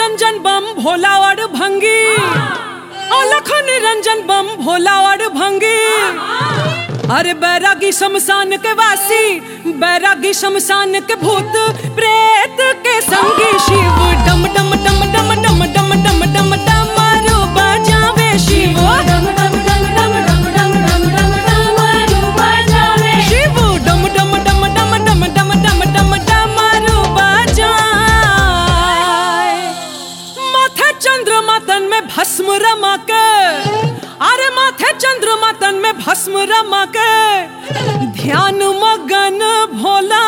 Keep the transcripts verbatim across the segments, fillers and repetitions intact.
निरंजन बम भोला और भंगी, अलख निरंजन बम भोला और भंगी। अरे बैरागी शमशान के वासी, बैरागी शमशान के भूत प्रेत के संगी। शिव डम डम डम डम डम डम डम डम डमरू बजावे शिव, डम डम डम डम डम डम डम डम डमरू बजावे शिव, डम डम डम डम डम डम डम डम डमरू बजाए। माथे चंद्रमा तन में भस्म रमा के, अरे माथे चंद्रमा तन में भस्म रमा के, ध्यान मगन भोला,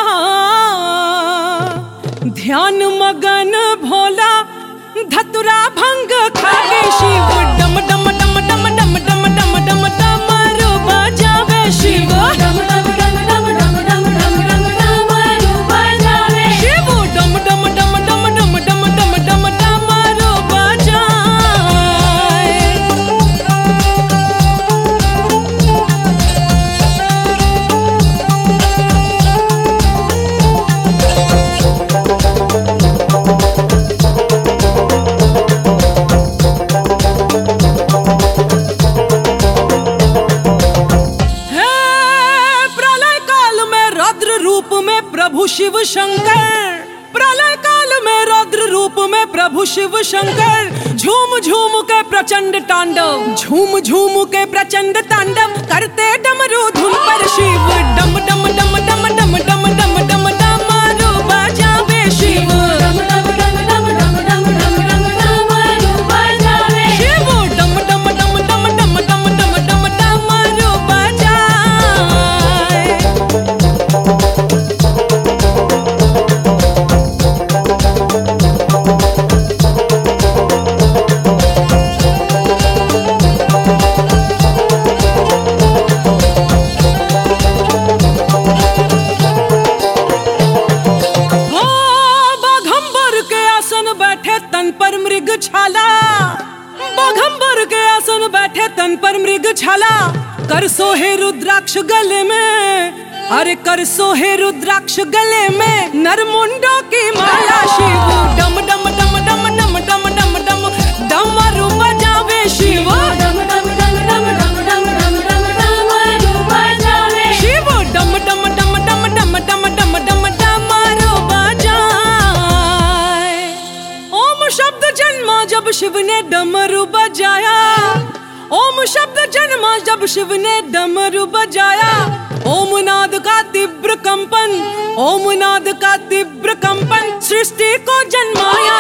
ध्यान मगन भोला, धतुरा भंग खागे शिव, डम डम डम डम डम डम डम डम डमरू बजावे शिव, डम डम डम डम डम डम डम डम डमरू बजावे शिव, डम डम डम डम डम डम डम डम डमरू बजाए। प्रभु शिव शंकर, प्रलय काल में रौद्र रूप में प्रभु शिव शंकर, झूम झूम के प्रचंड तांडव, झूम झूम के प्रचंड तांडव करते डमरू धुन पर शिव, डम डम डम डम डम डम डम डम डमरू बजावे शिव, डम डम डम डम डम डम डम डम डमरू बजावे शिव, डम डम डम डम डम डम डम डम डमरू बजाए। छाला बाघंबर के आसन बैठे तन पर मृग छाला, कर सोहे रुद्राक्ष गले में, अरे कर सोहे रुद्राक्ष गले में, नरमुंडों की माला शिव, डम डम डम डम डम डम डम डम डमरू बजावे शिव, डम डम डम डम डम डम डम डम डमरू बजावे शिव, डम डम डम डम डम डम डम डम डमरू बजाए। ओम शब्द जन्मा जब शिव ने डमरू बजाया, ओम शब्द जन्मा जब शिव ने डमरू बजाया, ओम नाद का तीव्र कंपन, ओम नाद का तीव्र कंपन सृष्टि को जन्माया